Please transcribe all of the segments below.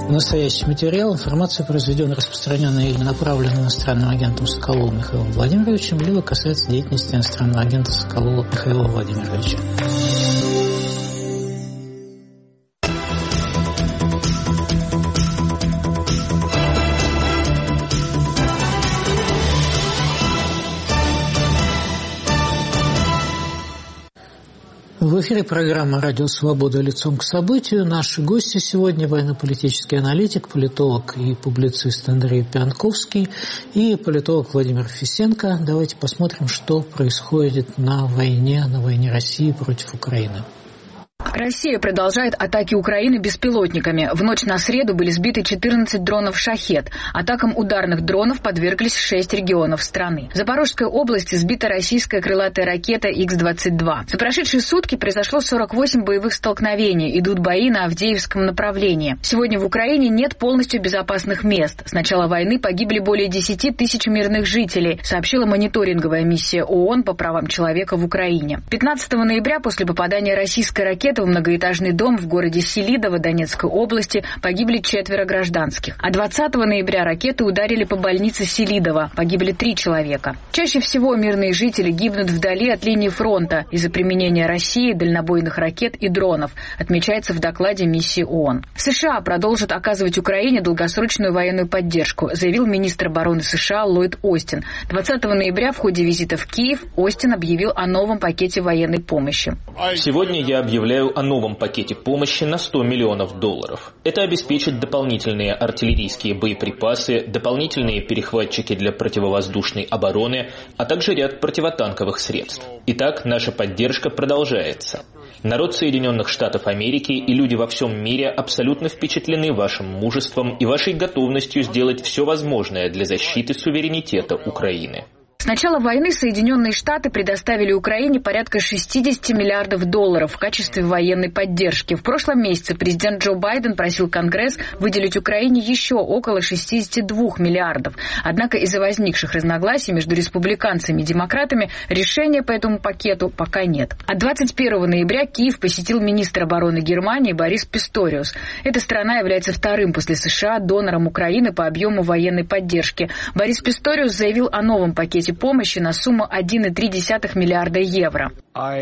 Настоящий материал, информация, произведенная, распространенная или направленная иностранным агентом Соколовым Михаилом Владимировичем, либо касается деятельности иностранного агента Соколова Михаила Владимировича. В эфире программа «Радио Свобода. Лицом к событию». Наши гости сегодня – военно-политический аналитик, политолог и публицист Андрей Пианковский и политолог Владимир Фисенко. Давайте посмотрим, что происходит на войне России против Украины. Россия продолжает атаки Украины беспилотниками. В ночь на среду были сбиты 14 дронов «Шахед». Атакам ударных дронов подверглись 6 регионов страны. В Запорожской области сбита российская крылатая ракета Х-22. За прошедшие сутки произошло 48 боевых столкновений. Идут бои на Авдеевском направлении. Сегодня в Украине нет полностью безопасных мест. С начала войны погибли более 10 тысяч мирных жителей, сообщила мониторинговая миссия ООН по правам человека в Украине. 15 ноября после попадания российской ракеты в многоэтажный дом в городе Селидово Донецкой области погибли 4 гражданских. А 20 ноября ракеты ударили по больнице Селидово. Погибли 3 человека. Чаще всего мирные жители гибнут вдали от линии фронта из-за применения России дальнобойных ракет и дронов, отмечается в докладе миссии ООН. США продолжат оказывать Украине долгосрочную военную поддержку, заявил министр обороны США Ллойд Остин. 20 ноября в ходе визита в Киев Остин объявил о новом пакете военной помощи. Сегодня я объявляю о новом пакете помощи на $100 миллионов. Это обеспечит дополнительные артиллерийские боеприпасы, дополнительные перехватчики для противовоздушной обороны, а также ряд противотанковых средств. Итак, наша поддержка продолжается. Народ Соединенных Штатов Америки и люди во всем мире абсолютно впечатлены вашим мужеством и вашей готовностью сделать все возможное для защиты суверенитета Украины. С начала войны Соединенные Штаты предоставили Украине порядка $60 миллиардов в качестве военной поддержки. В прошлом месяце президент Джо Байден просил Конгресс выделить Украине еще около 62 миллиардов. Однако из-за возникших разногласий между республиканцами и демократами решения по этому пакету пока нет. А 21 ноября Киев посетил министр обороны Германии Борис Писториус. Эта страна является вторым после США донором Украины по объему военной поддержки. Борис Писториус заявил о новом пакете помощи на сумму 1,3 миллиарда евро.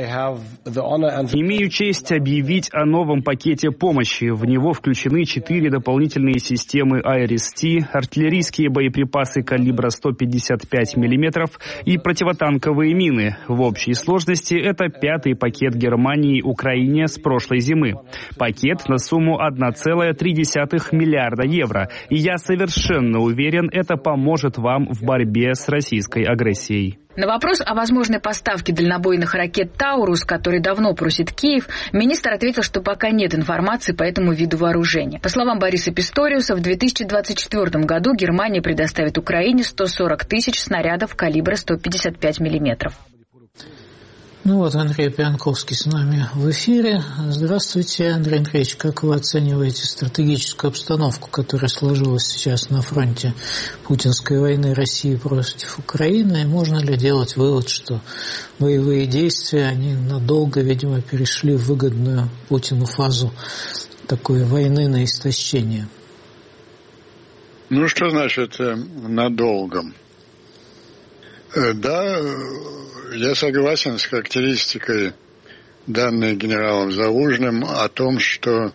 Имею честь объявить о новом пакете помощи. В него включены 4 дополнительные системы IRIS-T, артиллерийские боеприпасы калибра 155 мм и противотанковые мины. В общей сложности это 5-й пакет Германии Украине с прошлой зимы. Пакет на сумму 1,3 миллиарда евро. И я совершенно уверен, это поможет вам в борьбе с российской агрессией. На вопрос о возможной поставке дальнобойных ракет «Таурус», который давно просит Киев, министр ответил, что пока нет информации по этому виду вооружения. По словам Бориса Писториуса, в 2024 году Германия предоставит Украине 140 тысяч снарядов калибра 155 мм. Ну вот Андрей Пианковский с нами в эфире. Здравствуйте, Андрей Андреевич. Как вы оцениваете стратегическую обстановку, которая сложилась сейчас на фронте путинской войны России против Украины? Можно ли делать вывод, что боевые действия, они надолго, видимо, перешли в выгодную Путину фазу такой войны на истощение? Ну, что значит надолго? Да, я согласен с характеристикой, данной генералом Залужным, о том, что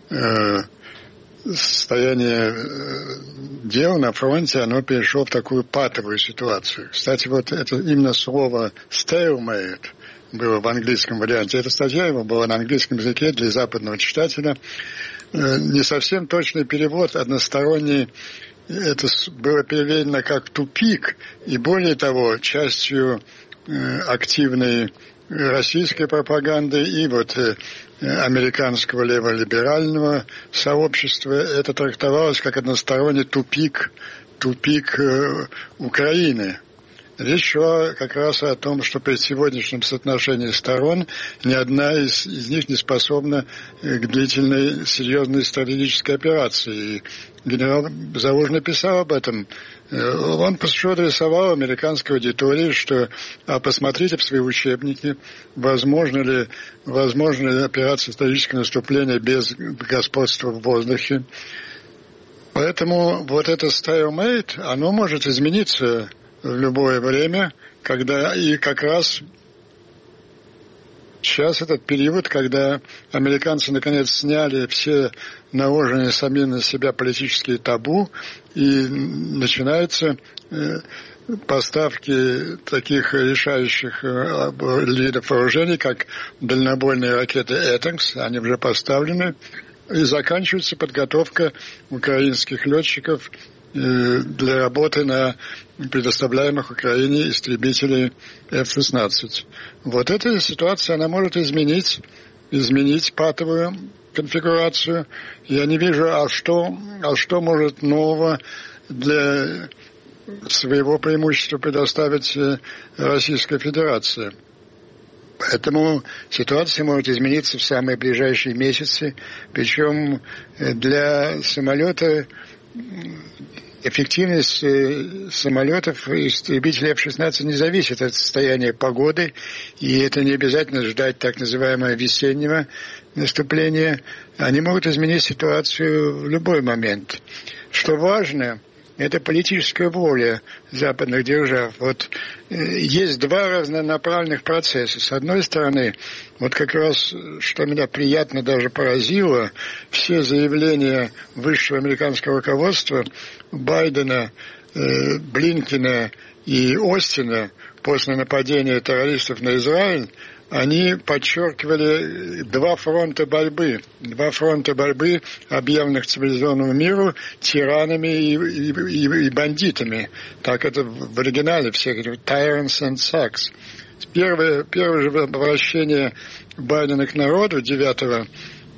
состояние дел на фронте, оно перешло в такую патовую ситуацию. Кстати, вот это именно слово «stalemate» было в английском варианте. Эта статья его была на английском языке для западного читателя. Не совсем точный перевод, односторонний. Это было переведено как «тупик», и более того, частью активной российской пропаганды и вот американского леволиберального сообщества это трактовалось как односторонний тупик Украины. Речь шла как раз о том, что при сегодняшнем соотношении сторон ни одна из них не способна к длительной, серьезной стратегической операции. И генерал Залужный писал об этом. Он просто адресовал американской аудитории, что посмотрите в свои учебники, возможно ли операция стратегического наступления без господства в воздухе. Поэтому вот это stalemate, оно может измениться в любое время, когда и как раз сейчас этот период, когда американцы наконец сняли все наложенные сами на себя политические табу, и начинаются поставки таких решающих видов вооружений, как дальнобойные ракеты «Этакс», они уже поставлены, и заканчивается подготовка украинских летчиков для работы на предоставляемых Украине истребителей F-16. Вот эта ситуация, она может изменить патовую конфигурацию. Я не вижу, а что может нового для своего преимущества предоставить Российская Федерация. Поэтому ситуация может измениться в самые ближайшие месяцы. Причем для самолета эффективность самолетов и истребителей F-16 не зависит от состояния погоды, и это не обязательно ждать так называемого весеннего наступления. Они могут изменить ситуацию в любой момент. Что важно, это политическая воля западных держав. Вот есть два разнонаправленных процесса. С одной стороны, вот как раз, что меня приятно даже поразило, все заявления высшего американского руководства Байдена, Блинкена и Остина после нападения террористов на Израиль, они подчеркивали два фронта борьбы, объявленных цивилизованному миру тиранами и бандитами. Так это в оригинале все говорят, tyrants and thugs. Первое же обращение Байдена к народу 9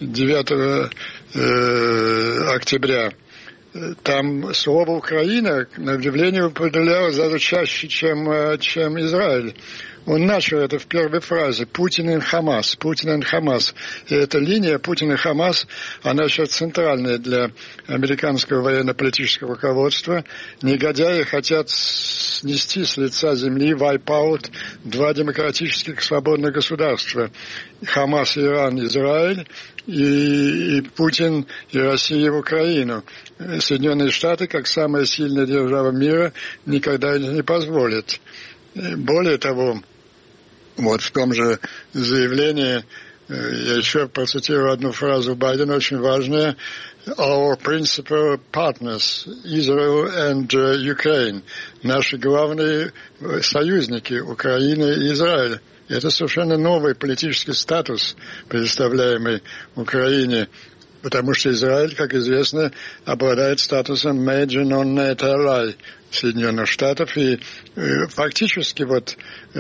октября, там слово «Украина», на удивление, употреблялось чаще, чем Израиль. Он начал это в первой фразе «Путин и Хамас». И эта линия «Путин и Хамас», она сейчас центральная для американского военно-политического руководства. Негодяи хотят снести с лица земли, wipe-out, два демократических свободных государства. Хамас, Иран, Израиль, и Путин и Россия в Украину. Соединенные Штаты, как самая сильная держава мира, никогда не позволят. Более того, вот в том же заявлении, я еще процитирую одну фразу Байдена, очень важная: «Our principal partners, Israel and Ukraine», наши главные союзники, Украина и Израиль. Это совершенно новый политический статус, предоставляемый Украине, потому что Израиль, как известно, обладает статусом Major Non-NATO Ally Соединенных Штатов, и фактически вот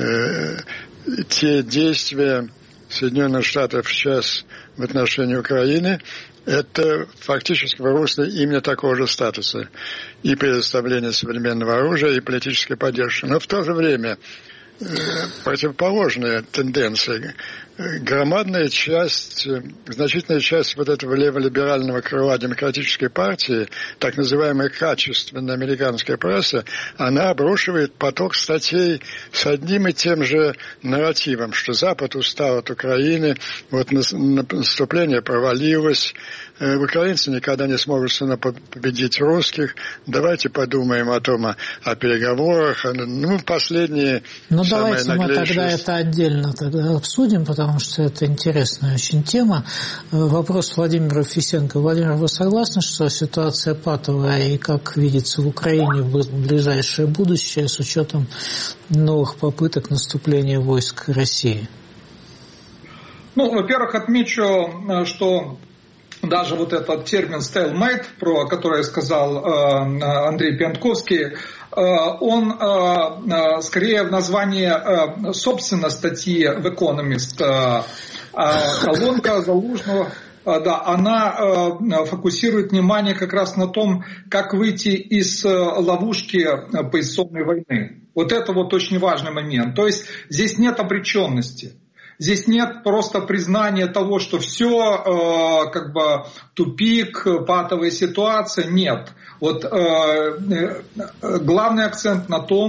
те действия Соединенных Штатов сейчас в отношении Украины, это фактически в русле именно такого же статуса и предоставления современного оружия, и политической поддержки. Но в то же время противоположная тенденция. Громадная часть, значительная часть вот этого леволиберального крыла демократической партии, так называемая качественная американская пресса, она обрушивает поток статей с одним и тем же нарративом, что Запад устал от Украины, вот наступление провалилось, украинцы никогда не смогут победить русских, давайте подумаем о том, о переговорах, последние... давайте мы тогда это отдельно тогда обсудим, потому что это интересная очень тема. Вопрос Владимира Фисенко. Владимир, вы согласны, что ситуация патовая и как видится в Украине в ближайшее будущее с учетом новых попыток наступления войск России? Во-первых, отмечу, что даже вот этот термин stalemate, про который сказал Андрей Пьянковский, он скорее в названии, собственно, статьи в Economist. Колонка Залужного, она фокусирует внимание как раз на том, как выйти из ловушки поясной войны. Вот это вот очень важный момент. То есть здесь нет обреченности. Здесь нет просто признания того, что все, тупик, патовая ситуация. Нет. Вот главный акцент на том,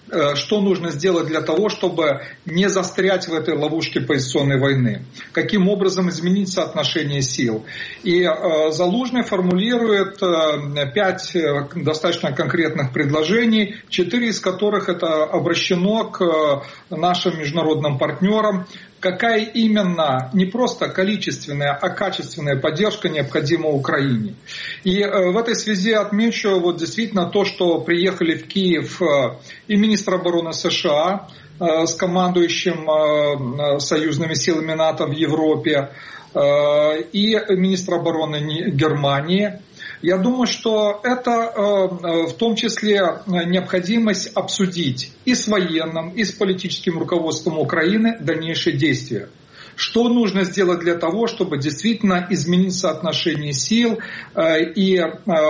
что нужно сделать для того, чтобы не застрять в этой ловушке позиционной войны. Каким образом изменить соотношение сил. И Залужный формулирует 5 достаточно конкретных предложений, 4 из которых это обращено к нашим международным партнерам. Какая именно не просто количественная, а качественная поддержка необходима Украине. И в этой связи отмечу вот действительно то, что приехали в Киев и министр обороны США с командующим союзными силами НАТО в Европе, и министр обороны Германии. Я думаю, что это в том числе необходимость обсудить и с военным, и с политическим руководством Украины дальнейшие действия. Что нужно сделать для того, чтобы действительно изменить соотношение сил и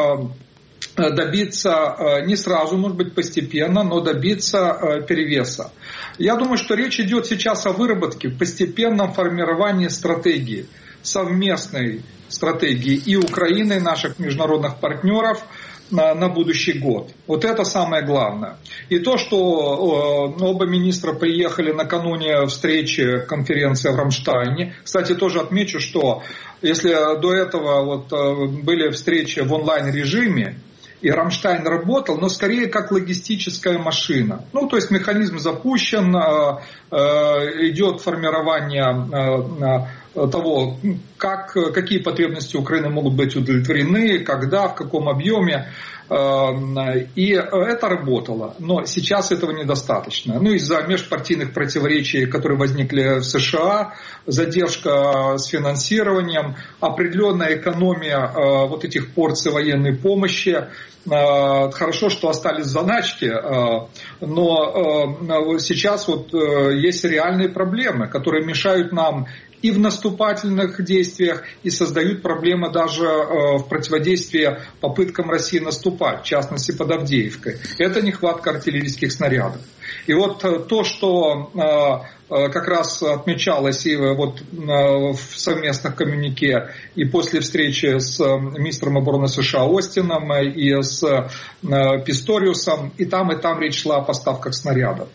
добиться, не сразу, может быть, постепенно, но добиться перевеса. Я думаю, что речь идет сейчас о выработке, постепенном формировании стратегии, совместной стратегии и Украины, и наших международных партнеров на будущий год. Вот это самое главное. И то, что оба министра приехали накануне встречи, конференции в Рамштайне. Кстати, тоже отмечу, что если до этого вот были встречи в онлайн-режиме, и Рамштайн работал, но скорее как логистическая машина. Ну, то есть механизм запущен, идет формирование того, какие потребности Украины могут быть удовлетворены, когда, в каком объеме. И это работало. Но сейчас этого недостаточно. Ну, из-за межпартийных противоречий, которые возникли в США, задержка с финансированием, определенная экономия вот этих порций военной помощи. Хорошо, что остались заначки, но сейчас вот есть реальные проблемы, которые мешают нам и в наступательных действиях, и создают проблемы даже в противодействии попыткам России наступать, в частности под Авдеевкой. Это нехватка артиллерийских снарядов. И вот то, что как раз отмечалось и вот в совместных коммюнике, и после встречи с министром обороны США Остином, и с Писториусом, и там речь шла о поставках снарядов.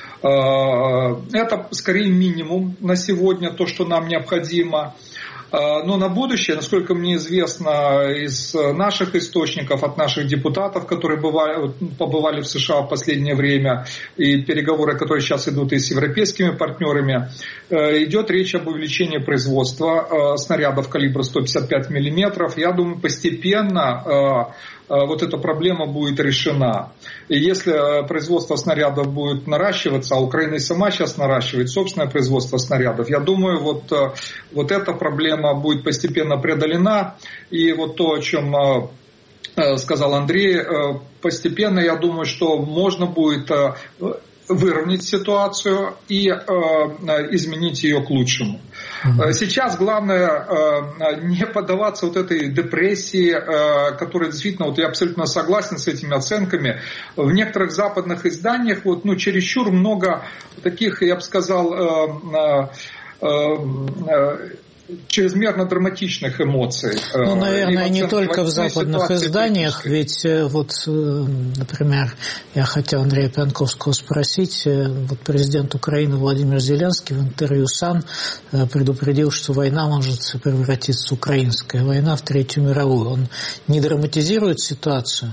Это скорее минимум на сегодня, то, что нам необходимо. Но на будущее, насколько мне известно из наших источников, от наших депутатов, которые побывали в США в последнее время, и переговоры, которые сейчас идут и с европейскими партнерами, идет речь об увеличении производства снарядов калибра 155 мм. Я думаю, постепенно вот эта проблема будет решена. И если производство снарядов будет наращиваться, а Украина и сама сейчас наращивает собственное производство снарядов, я думаю, вот эта проблема будет постепенно преодолена. И вот то, о чем сказал Андрей, постепенно, я думаю, что можно будет выровнять ситуацию и изменить ее к лучшему. Сейчас главное не поддаваться вот этой депрессии, которая действительно, вот я абсолютно согласен с этими оценками. В некоторых западных изданиях чересчур много таких, я бы сказал, чрезмерно драматичных эмоций. Ну, наверное, не только в западных изданиях, ведь вот, например, я хотел Андрея Пьянковского спросить, вот президент Украины Владимир Зеленский в интервью САН предупредил, что война может превратиться, украинская война, в Третью мировую. Он не драматизирует ситуацию?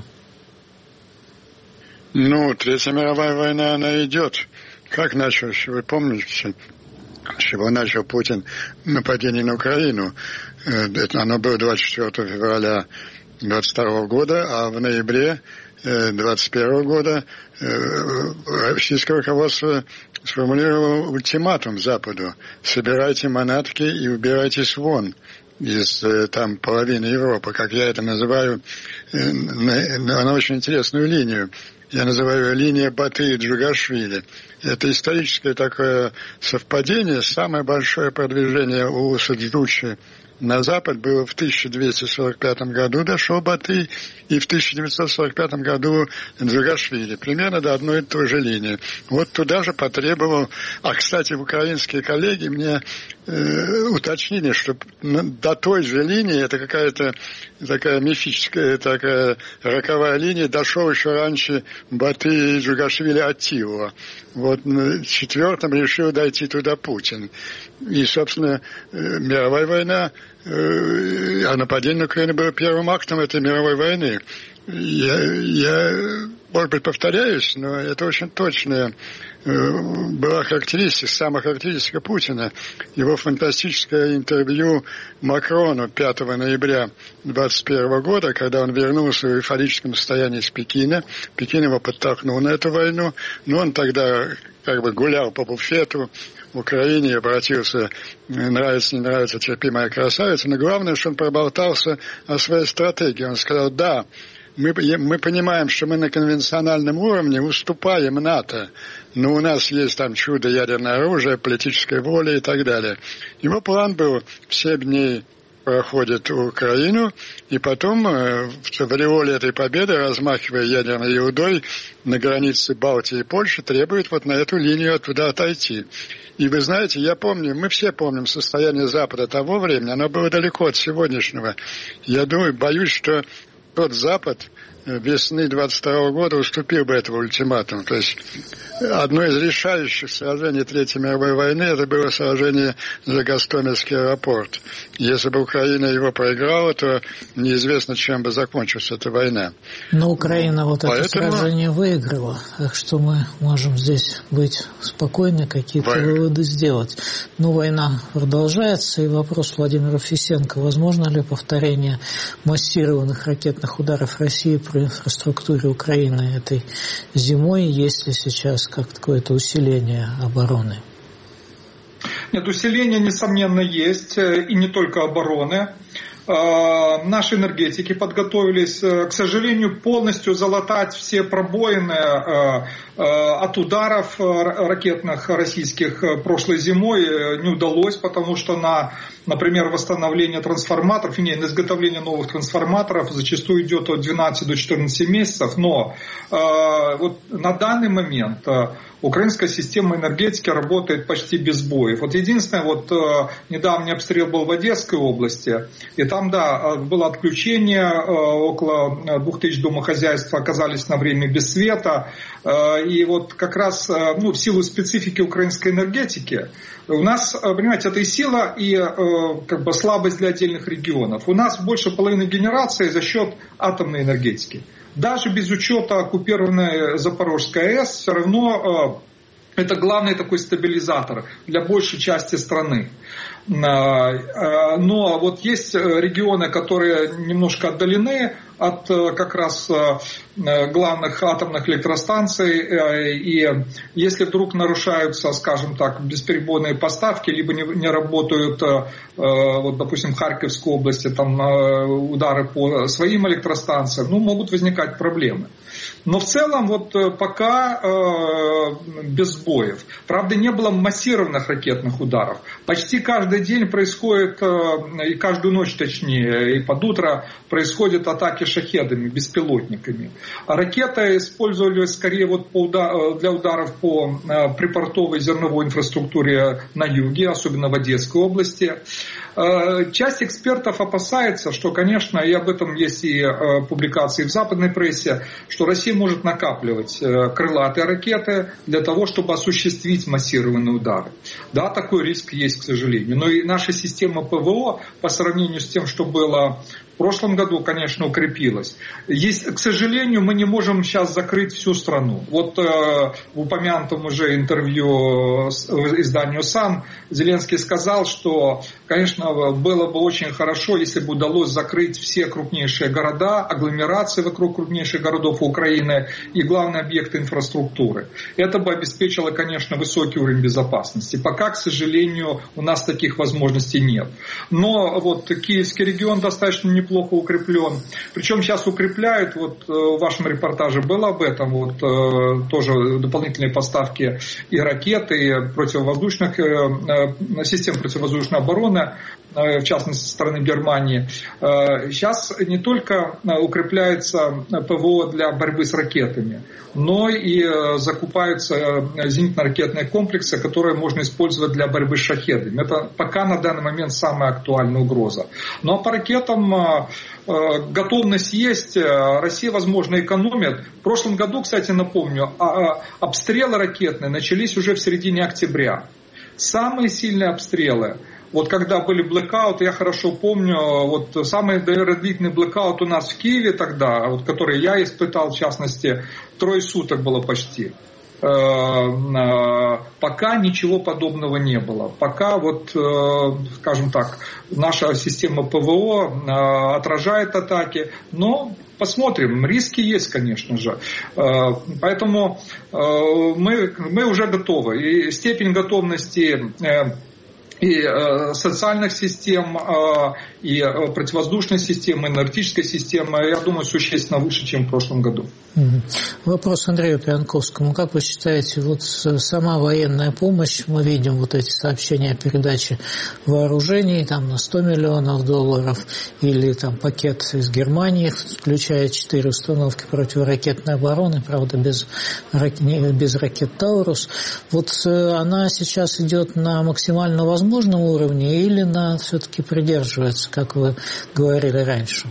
Ну, Третья мировая война, она идет. Как началось, вы помните? С чего начал Путин нападение на Украину. Оно было 24 февраля 22 года, а в ноябре 21 года российское руководство сформулировало ультиматум Западу: собирайте манатки и убирайтесь вон из там половины Европы, как я это называю, на очень интересную линию. Я называю ее линия Батыя Джугашвили. Это историческое такое совпадение, самое большое продвижение у Саддучи на запад было в 1245 году дошел Батый, и в 1945 году Джугашвили. Примерно до одной и той же линии. Вот туда же потребовал... А, кстати, украинские коллеги мне уточнили, что до той же линии, это какая-то такая мифическая, такая роковая линия, дошел еще раньше Батый и Джугашвили от Тивова. Вот четвертым решил дойти туда Путин. И, собственно, мировая война, а нападение на Украину было первым актом этой мировой войны. Я, может быть, повторяюсь, но это очень точная была характеристика, самая характеристика Путина. Его фантастическое интервью Макрону 5 ноября 2021 года, когда он вернулся в эйфорическом состоянии из Пекина. Пекин его подтолкнул на эту войну, но он тогда как бы гулял по буфету в Украине и обратился, нравится, не нравится, терпимая красавица. Но главное, что он проболтался о своей стратегии. Он сказал, да, мы понимаем, что мы на конвенциональном уровне уступаем НАТО, но у нас есть там чудо ядерное оружие, политическая воля и так далее. Его план был 7 дней проходит Украину, и потом в ореоле этой победы, размахивая ядерной ерундой на границе Балтии и Польши, требует вот на эту линию оттуда отойти. И вы знаете, я помню, мы все помним состояние Запада того времени, оно было далеко от сегодняшнего. Я думаю, боюсь, что тот Запад весны 22 года уступил бы этого ультиматума. То есть одно из решающих сражений Третьей мировой войны это было сражение за Гастомельский аэропорт. Если бы Украина его проиграла, то неизвестно, чем бы закончилась эта война. Но Украина вот это сражение выиграла. Так что мы можем здесь быть спокойны, какие-то выводы сделать. Но война продолжается, и вопрос Владимира Фисенко: возможно ли повторение массированных ракетных ударов России по инфраструктуре Украины этой зимой, есть ли сейчас какое-то усиление обороны? Нет, усиление, несомненно, есть, и не только обороны. Наши энергетики подготовились, к сожалению, полностью залатать все пробоины от ударов ракетных российских прошлой зимой не удалось, потому что например, восстановление трансформаторов, на изготовление новых трансформаторов зачастую идет от 12 до 14 месяцев, но вот на данный момент украинская система энергетики работает почти без сбоев. Вот единственное, недавний обстрел был в Одесской области, и там, да, было отключение, около 2000 домохозяйств оказались на время без света, и вот как раз в силу специфики украинской энергетики у нас, понимаете, это и сила, и как бы слабость для отдельных регионов. У нас больше половины генерации за счет атомной энергетики. Даже без учета оккупированной Запорожской АЭС, все равно это главный такой стабилизатор для большей части страны. Но вот есть регионы, которые немножко отдалены от как раз главных атомных электростанций, и если вдруг нарушаются, скажем так, бесперебойные поставки, либо не работают, вот, допустим, в Харьковской области там удары по своим электростанциям, могут возникать проблемы. Но в целом пока без сбоев. Правда, не было массированных ракетных ударов. Почти каждый день происходит, и каждую ночь точнее, и под утро происходят атаки шахедами, беспилотниками. А ракеты использовались скорее для ударов по припортовой зерновой инфраструктуре на юге, особенно в Одесской области. Часть экспертов опасается, что, конечно, и об этом есть и публикации в западной прессе, что Россия может накапливать крылатые ракеты для того, чтобы осуществить массированные удары. Да, такой риск есть, к сожалению. Но и наша система ПВО по сравнению с тем, что было в прошлом году, конечно, укрепилась. К сожалению, мы не можем сейчас закрыть всю страну. Вот в упомянутом уже интервью изданию САН Зеленский сказал, что, конечно, было бы очень хорошо, если бы удалось закрыть все крупнейшие города, агломерации вокруг крупнейших городов Украины и главные объекты инфраструктуры. Это бы обеспечило, конечно, высокий уровень безопасности. Пока, к сожалению, у нас таких возможностей нет. Но вот Киевский регион достаточно неплохо неплохо укреплен. Причем сейчас укрепляют, вот в вашем репортаже было об этом, вот тоже дополнительные поставки и ракет, и противовоздушных систем противовоздушной обороны, в частности, со стороны Германии. Сейчас не только укрепляется ПВО для борьбы с ракетами, но и закупаются зенитно-ракетные комплексы, которые можно использовать для борьбы с шахедами. Это пока на данный момент самая актуальная угроза. Ну а по ракетам готовность есть, Россия, возможно, экономит. В прошлом году, кстати, напомню, обстрелы ракетные начались уже в середине октября. Самые сильные обстрелы, вот когда были блэкауты, я хорошо помню, вот самый, наверное, длительный блэкаут у нас в Киеве тогда, вот, который я испытал, в частности, 3 суток было почти. Пока ничего подобного не было. Пока, вот, скажем так, наша система ПВО отражает атаки, но посмотрим, риски есть, конечно же. Поэтому мы уже готовы. И степень готовности и социальных систем, и противовоздушной системы, энергетической системы, я думаю, существенно выше, чем в прошлом году. Вопрос Андрею Пианковскому. Как вы считаете, вот сама военная помощь, мы видим вот эти сообщения о передаче вооружений там, на $100 миллионов, или там пакет из Германии, включая 4 установки противоракетной обороны, правда, без ракет «Таурус». Вот она сейчас идет на максимально возможном уровне или она все-таки придерживается, как вы говорили раньше?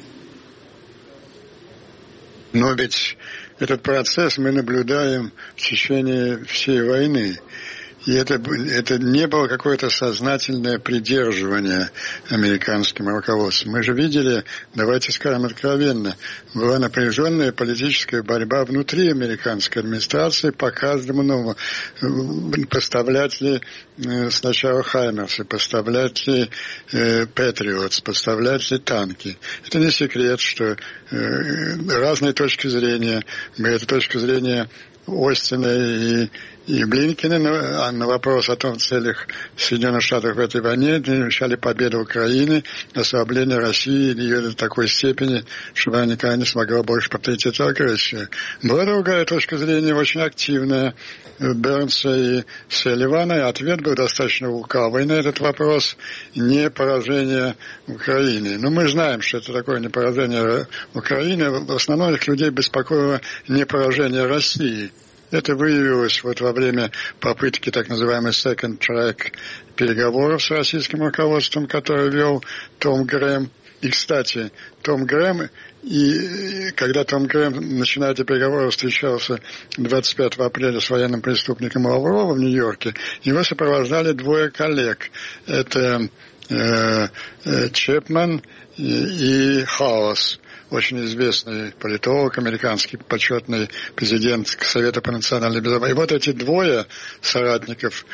Но ведь этот процесс мы наблюдаем в течение всей войны. И это не было какое-то сознательное придерживание американским руководством. Мы же видели, давайте скажем откровенно, была напряженная политическая борьба внутри американской администрации по каждому новому. Поставлять ли сначала Хаймерсы, поставлять ли Патриотс, поставлять ли танки. Это не секрет, что разные точки зрения, это точка зрения Остина и Блинкина на вопрос о том, целях Соединенных Штатов в этой войне, обещали победу Украины, ослабление России ее до такой степени, чтобы она никогда не смогла больше повторить эту агрессию. Была другая точка зрения, очень активная, Бернса и Салливана, и ответ был достаточно лукавый на этот вопрос, не поражение Украины. Но мы знаем, что это такое не поражение Украины. В основном их людей беспокоило не поражение России. Это выявилось вот во время попытки так называемой second track переговоров с российским руководством, который вел Том Грэм. И, кстати, Том Грэм, и когда Том Грэм, начиная эти переговоры, встречался 25 апреля с военным преступником Лавровым в Нью-Йорке, его сопровождали 2 коллег. Это Чепман и Хаус, очень известный политолог, американский почетный президент Совета по национальной безопасности. И вот эти 2 соратников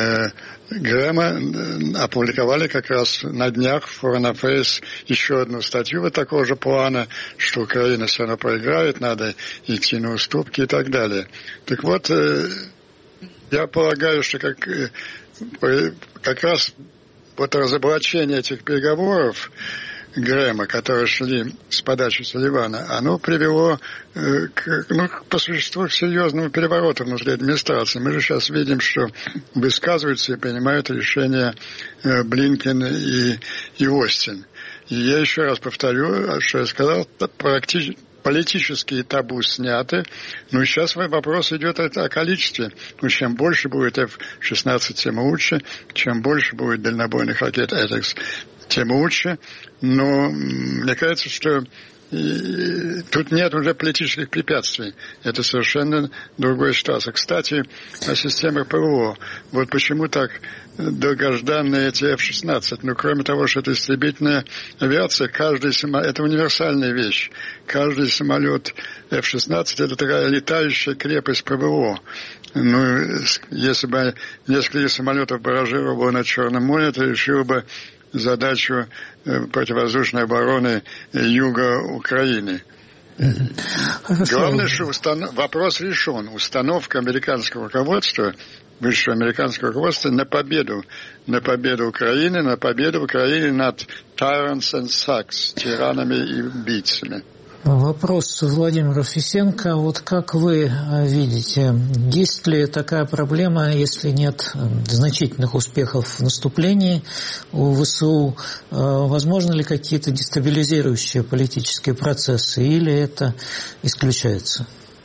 Грэма опубликовали как раз на днях в Foreign Affairs еще одну статью вот такого же плана, что Украина все равно проиграет, надо идти на уступки и так далее. Так вот, я полагаю, что как раз вот разоблачение этих переговоров Грэма, которые шли с подачи Салливана, оно привело по существу к серьезному перевороту внутри администрации. Мы же сейчас видим, что высказываются и принимают решения Блинкен и Остин. И я еще раз повторю, что я сказал, политические табу сняты, но сейчас вопрос идет о количестве. Чем больше будет F-16, тем лучше, чем больше будет дальнобойных ракет «Этекс», тем лучше. Но мне кажется, что тут нет уже политических препятствий. Это совершенно другая ситуация. Кстати, о системах ПВО. Вот почему так долгожданные эти F-16. Ну, кроме того, что это истребительная авиация, это универсальная вещь. Каждый самолет F-16 это такая летающая крепость ПВО. Ну, если бы несколько самолетов баражировало над Черным морем, это решило бы задачу противовоздушной обороны юга Украины. Хорошо. Главное, что вопрос решен. Установка американского руководства высшего американского руководства на победу Украины над tyrants and thugs, тиранами и убийцами. Вопрос Владимиру Фисенко. Вот как вы видите, есть ли такая проблема, если нет значительных успехов в наступлении у ВСУ? Возможно ли какие-то дестабилизирующие политические процессы, или это исключается?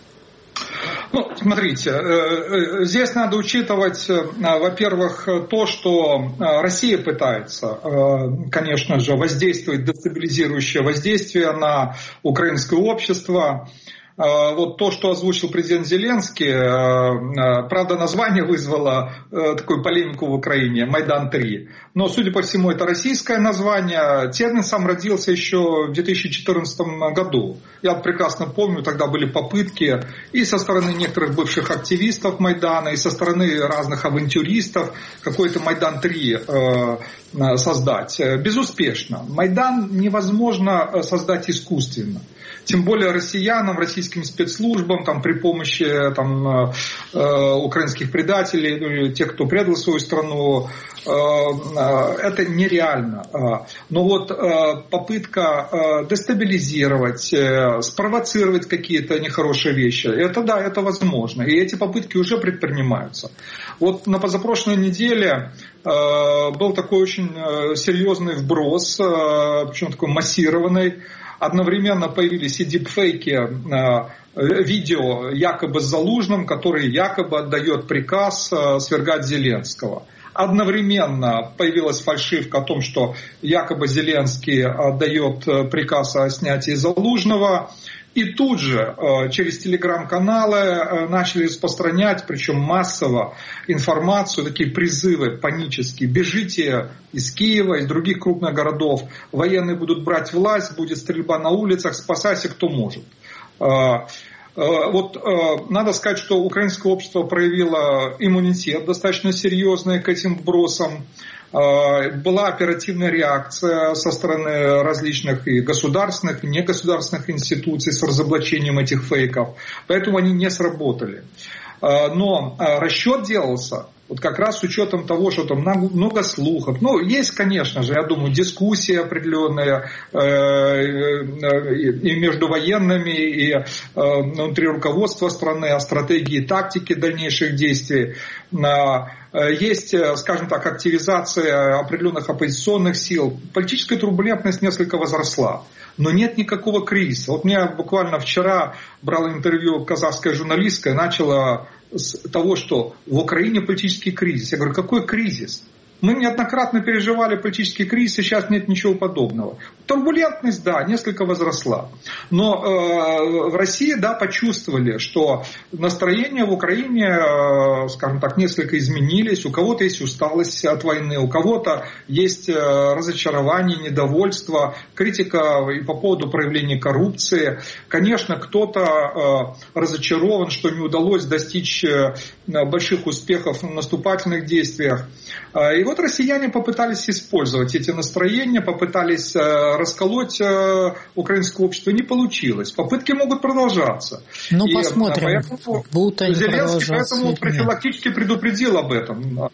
Ну, смотрите, здесь надо учитывать, во-первых, то, что Россия пытается, конечно же, воздействовать, дестабилизирующее воздействие на украинское общество. Вот то, что озвучил президент Зеленский, правда, название вызвало такую полемику в Украине, Майдан-3. Но, судя по всему, это российское название. Термин сам родился еще в 2014 году. Я прекрасно помню, тогда были попытки и со стороны некоторых бывших активистов Майдана, и со стороны разных авантюристов какой-то Майдан-3 создать. Безуспешно. Майдан невозможно создать искусственно. Тем более россиянам, российским спецслужбам, там, при помощи украинских предателей, тех, кто предал свою страну, это нереально. Но вот попытка дестабилизировать, спровоцировать какие-то нехорошие вещи, это да, это возможно. И эти попытки уже предпринимаются. Вот на позапрошлой неделе был такой очень серьезный вброс, причем такой массированный. Одновременно появились и дипфейки, видео якобы с Залужным, который якобы отдает приказ свергать Зеленского. Одновременно появилась фальшивка о том, что якобы Зеленский отдает приказ о снятии Залужного. И тут же через телеграм-каналы начали распространять, причем массово, информацию, такие призывы панические. Бежите из Киева, из других крупных городов. Военные будут брать власть, будет стрельба на улицах, спасайся кто может. Вот надо сказать, что украинское общество проявило иммунитет достаточно серьезный к этим вбросам. Была оперативная реакция со стороны различных и государственных, и негосударственных институций с разоблачением этих фейков. Поэтому они не сработали. Но расчет делался вот как раз с учетом того, что там много слухов. Ну, есть, конечно же, я думаю, дискуссии определенные и между военными, и внутри руководства страны о стратегии и тактике дальнейших действий. Есть, скажем так, активизация определенных оппозиционных сил. Политическая турбулентность несколько возросла. Но нет никакого кризиса. Вот меня буквально вчера брала интервью казахская журналистка и начала с того, что в Украине политический кризис. Я говорю, какой кризис? Мы неоднократно переживали политический кризис, и сейчас нет ничего подобного. Турбулентность, да, несколько возросла. Но в России, да, почувствовали, что настроения в Украине, скажем так, несколько изменились. У кого-то есть усталость от войны, у кого-то есть разочарование, недовольство, критика и по поводу проявления коррупции. Конечно, кто-то разочарован, что не удалось достичь больших успехов в наступательных действиях. И вот россияне попытались использовать эти настроения, попытались расколоть украинское общество. Не получилось. Попытки могут продолжаться. Ну, посмотрим, будут они Зеленский поэтому профилактически предупредил об этом.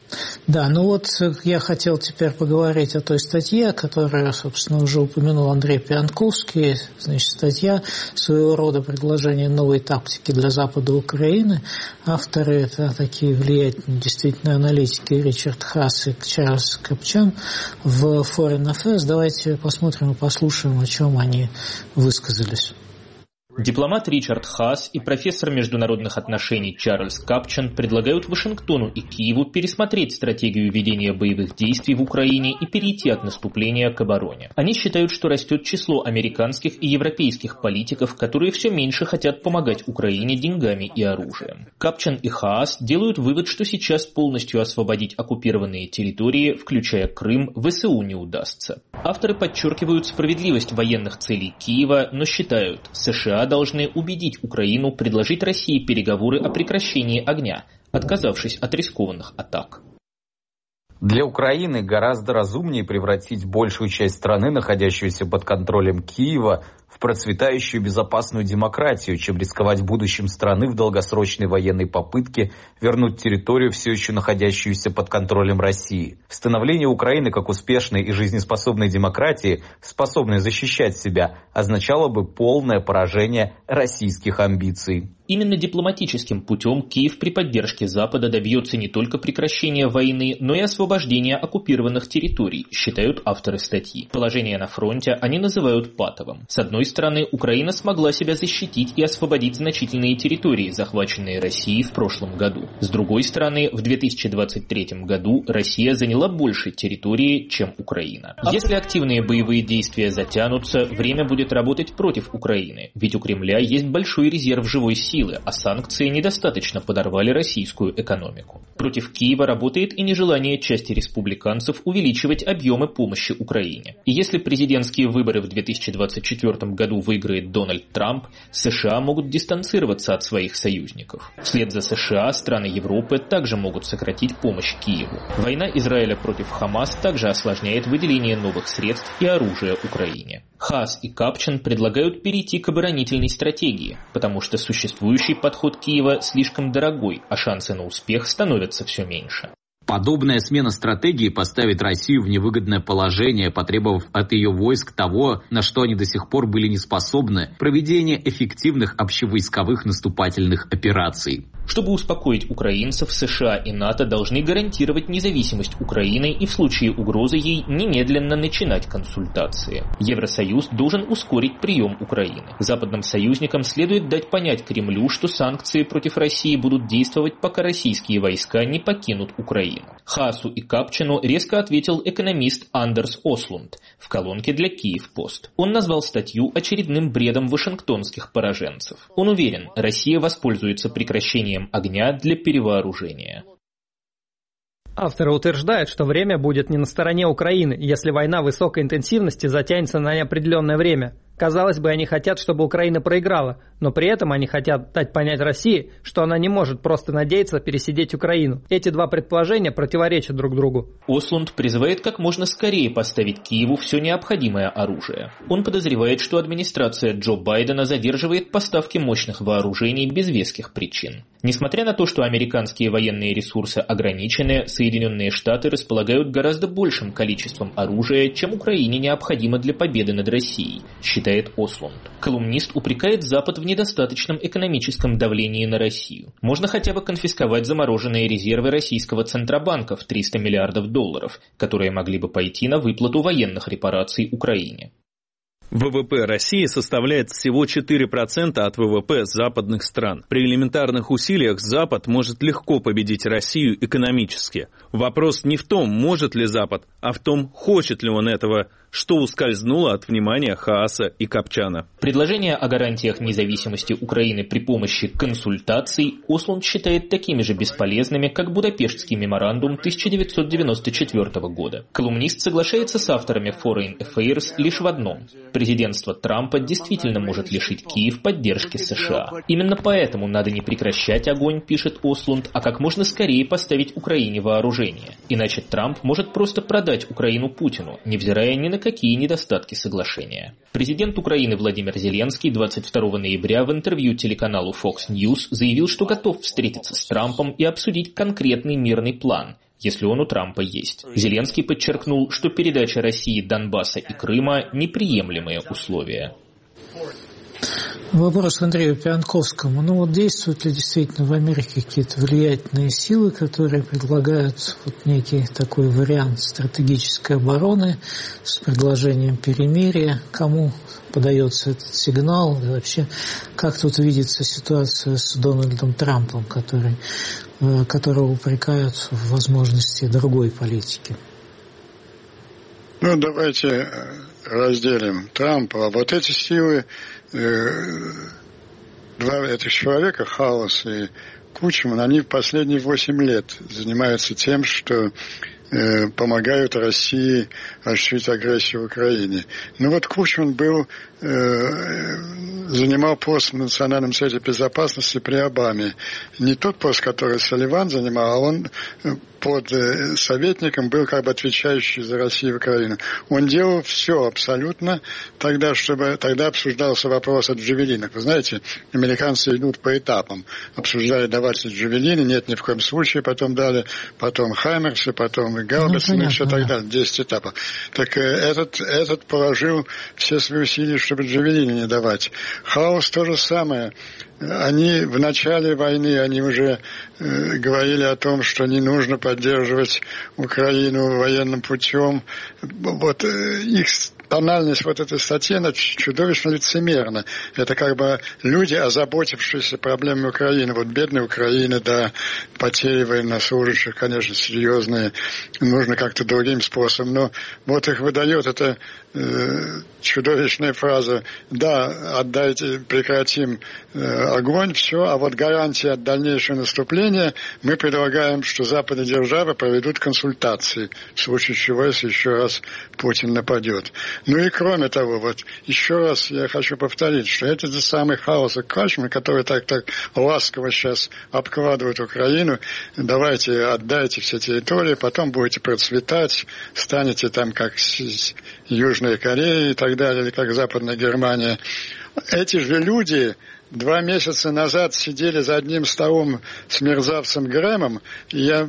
Да, ну вот я хотел теперь поговорить о той статье, которую, собственно, уже упомянул Андрей Пианковский. Значит, статья своего рода предложение новой тактики для Запада Украины. Авторы — это такие влиятельные действительно аналитики Ричард Хаас и Чарльз Капчан в Foreign Affairs. Давайте посмотрим и послушаем, о чем они высказались. Дипломат Ричард Хаас и профессор международных отношений Чарльз Капчан предлагают Вашингтону и Киеву пересмотреть стратегию ведения боевых действий в Украине и перейти от наступления к обороне. Они считают, что растет число американских и европейских политиков, которые все меньше хотят помогать Украине деньгами и оружием. Капчан и Хаас делают вывод, что сейчас полностью освободить оккупированные территории, включая Крым, ВСУ не удастся. Авторы подчеркивают справедливость военных целей Киева, но считают, США должны убедить Украину предложить России переговоры о прекращении огня, отказавшись от рискованных атак. Для Украины гораздо разумнее превратить большую часть страны, находящуюся под контролем Киева, в процветающую безопасную демократию, чем рисковать будущим страны в долгосрочной военной попытке вернуть территорию, все еще находящуюся под контролем России. Становление Украины как успешной и жизнеспособной демократии, способной защищать себя, означало бы полное поражение российских амбиций. Именно дипломатическим путем Киев при поддержке Запада добьется не только прекращения войны, но и освобождения оккупированных территорий, считают авторы статьи. Положение на фронте они называют патовым. С одной стороны, Украина смогла себя защитить и освободить значительные территории, захваченные Россией в прошлом году. С другой стороны, в 2023 году Россия заняла больше территории, чем Украина. Если активные боевые действия затянутся, время будет работать против Украины, ведь у Кремля есть большой резерв живой силы, а санкции недостаточно подорвали российскую экономику. Против Киева работает и нежелание части республиканцев увеличивать объемы помощи Украине. И если президентские выборы в 2024 году выиграет Дональд Трамп, США могут дистанцироваться от своих союзников. Вслед за США страны Европы также могут сократить помощь Киеву. Война Израиля против Хамас также осложняет выделение новых средств и оружия Украине. Хаас и Капчин предлагают перейти к оборонительной стратегии, потому что существующий подход Киева слишком дорогой, а шансы на успех становятся все меньше. Подобная смена стратегии поставит Россию в невыгодное положение, потребовав от ее войск того, на что они до сих пор были не способны – проведение эффективных общевойсковых наступательных операций. Чтобы успокоить украинцев, США и НАТО должны гарантировать независимость Украины и в случае угрозы ей немедленно начинать консультации. Евросоюз должен ускорить прием Украины. Западным союзникам следует дать понять Кремлю, что санкции против России будут действовать, пока российские войска не покинут Украину. Хаасу и Капчину резко ответил экономист Андерс Ослунд в колонке для Киев-Пост. Он назвал статью очередным бредом вашингтонских пораженцев. Он уверен, Россия воспользуется прекращением огня для перевооружения. Авторы утверждают, что время будет не на стороне Украины, если война высокой интенсивности затянется на неопределенное время. Казалось бы, они хотят, чтобы Украина проиграла, но при этом они хотят дать понять России, что она не может просто надеяться пересидеть Украину. Эти два предположения противоречат друг другу. Ослунд призывает как можно скорее поставить Киеву все необходимое оружие. Он подозревает, что администрация Джо Байдена задерживает поставки мощных вооружений без веских причин. Несмотря на то, что американские военные ресурсы ограничены, Соединенные Штаты располагают гораздо большим количеством оружия, чем Украине необходимо для победы над Россией, считает Ослунд. Колумнист упрекает Запад в недостаточном экономическом давлении на Россию. Можно хотя бы конфисковать замороженные резервы российского Центробанка в $300 миллиардов, которые могли бы пойти на выплату военных репараций Украине. ВВП России составляет всего 4% от ВВП западных стран. При элементарных усилиях Запад может легко победить Россию экономически. Вопрос не в том, может ли Запад, а в том, хочет ли он этого, что ускользнуло от внимания Хааса и Капчана. Предложения о гарантиях независимости Украины при помощи консультаций Ослунд считает такими же бесполезными, как Будапештский меморандум 1994 года. Колумнист соглашается с авторами Foreign Affairs лишь в одном – президентство Трампа действительно может лишить Киев поддержки США. Именно поэтому надо не прекращать огонь, пишет Ослунд, а как можно скорее поставить Украине вооружение. Иначе Трамп может просто продать Украину Путину, невзирая ни на какие недостатки соглашения. Президент Украины Владимир Зеленский 22 ноября в интервью телеканалу Fox News заявил, что готов встретиться с Трампом и обсудить конкретный мирный план, если он у Трампа есть. Зеленский подчеркнул, что передача России Донбасса и Крыма – неприемлемые условия. Вопрос Андрею Пианковскому. Действуют ли действительно в Америке какие-то влиятельные силы, которые предлагают некий такой вариант стратегической обороны с предложением перемирия? Кому подается этот сигнал? И вообще, как тут видится ситуация с Дональдом Трампом, которого упрекают в возможности другой политики? Давайте разделим Трампа. А вот эти силы, два этих человека, Хаус и Кучман, они в последние 8 лет занимаются тем, что помогают России осуществить агрессию в Украине. Ну вот Кучма занимал пост в Национальном совете безопасности при Обаме. Не тот пост, который Салливан занимал, а он под советником был как бы отвечающий за Россию и Украину. Он делал все абсолютно тогда обсуждался вопрос о джавелинах. Вы знаете, американцы идут по этапам. Обсуждали, давайте джавелины, нет, ни в коем случае, потом дали, потом Хаймерсы, потом Гаубицы, и все так далее, 10 этапов. Так этот положил все свои усилия, чтобы джавелины не давать. Хаус то же самое. Они в начале войны, они уже говорили о том, что не нужно поддерживать Украину военным путем. Вот их тональность вот этой статьи, она чудовищно лицемерна. Это как бы люди, озаботившиеся проблемами Украины. Вот бедная Украина, да, потери военнослужащих, конечно, серьезные. Нужно как-то другим способом. Но вот их выдает эта чудовищная фраза: да, отдайте, прекратим огонь, все, а вот гарантия от дальнейшего наступления мы предлагаем, что западные державы проведут консультации, в случае чего, если еще раз Путин нападет. Ну и кроме того, вот еще раз я хочу повторить, что это же самый Хаус и Кучма, который так ласково сейчас обкладывает Украину: давайте отдайте все территории, потом будете процветать, станете там как Южная Корея и так далее, или как Западная Германия. Эти же люди 2 месяца назад сидели за одним столом с мерзавцем Грэмом, и я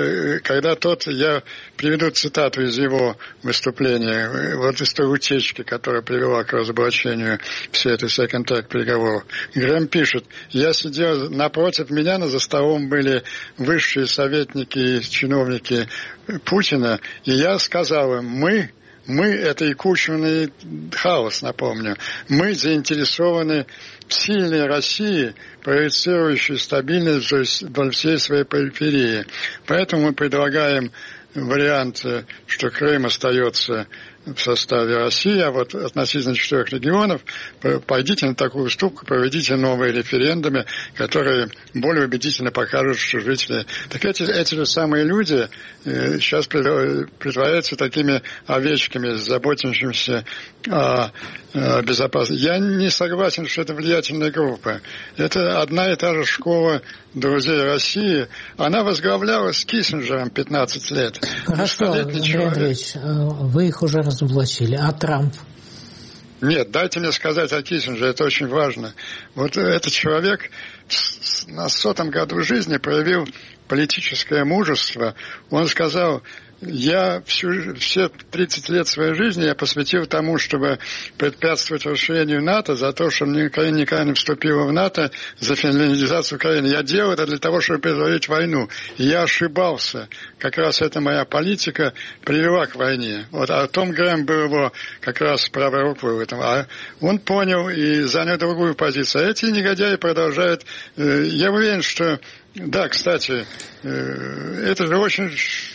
приведу цитату из его выступления, вот из той утечки, которая привела к разоблачению всей этой second track переговоров. Грэм пишет: я сидел, напротив меня за столом были высшие советники и чиновники Путина, и я сказал им: мы, это и Кучма, и Хаус, напомню, мы заинтересованы в сильной России, проецирующей стабильность вдоль всей своей периферии. Поэтому мы предлагаем вариант, что Крым остается в составе России, а вот относительно 4 регионов пойдите на такую уступку, проведите новые референдумы, которые более убедительно покажут, что жители... Так эти же самые люди сейчас притворяются такими овечками, заботящимися о безопасности. Я не согласен, что это влиятельная группа. Это одна и та же школа друзей России. Она возглавлялась Киссинджером 15 лет. Хорошо, Андрей Андреевич, вы их уже разоблачили. А Трамп? Нет, дайте мне сказать о Киссинджере, это очень важно. Вот этот человек на 100-м году жизни проявил политическое мужество. Он сказал: я все 30 лет своей жизни я посвятил тому, чтобы препятствовать расширению НАТО, за то, чтобы Украина никогда не вступила в НАТО, за финляндизацию Украины. Я делал это для того, чтобы предотвратить войну. И я ошибался. Как раз эта моя политика привела к войне. Вот, а Том Грэм был его как раз правой рукой в этом. А он понял и занял другую позицию. А эти негодяи продолжают. Я уверен, что... Да, кстати, это же очень...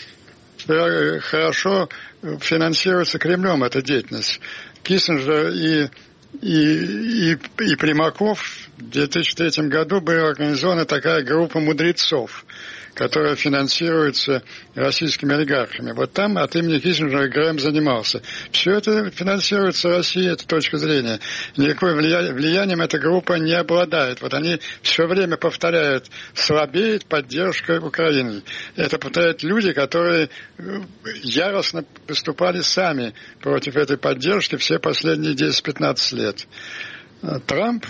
хорошо финансируется Кремлем эта деятельность. Киссинджер и Примаков в 2003 году была организована такая группа мудрецов, которая финансируется российскими олигархами. Вот там от имени Киссинджера Грэм занимался. Все это финансируется Россией, это точка зрения. Никакой влиянием эта группа не обладает. Вот они все время повторяют: слабеет поддержка Украины. Это повторяют люди, которые яростно выступали сами против этой поддержки все последние 10-15 лет. Трамп...